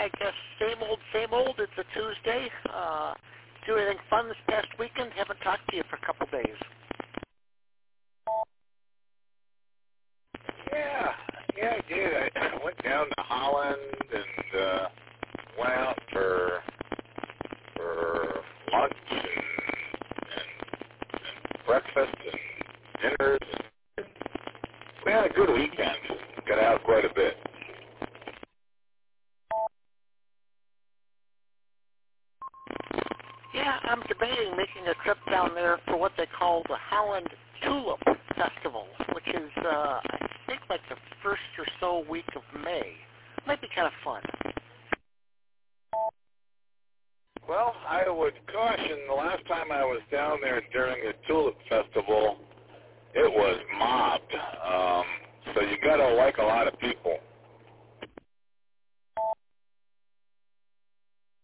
I guess same old, same old. It's a Tuesday. Do anything fun this past weekend? Haven't talked to you for a couple days. Yeah, I did. I went down to Holland and went out for lunch and breakfast and dinners. We had a good weekend. Got out quite a bit. Yeah, I'm debating making a trip down there for what they call the Holland Tulip Festival, which is, I think, like the first or so week of May. Might be kind of fun. Well, I would caution, the last time I was down there during the Tulip Festival, it was mobbed. So you got to like a lot of people.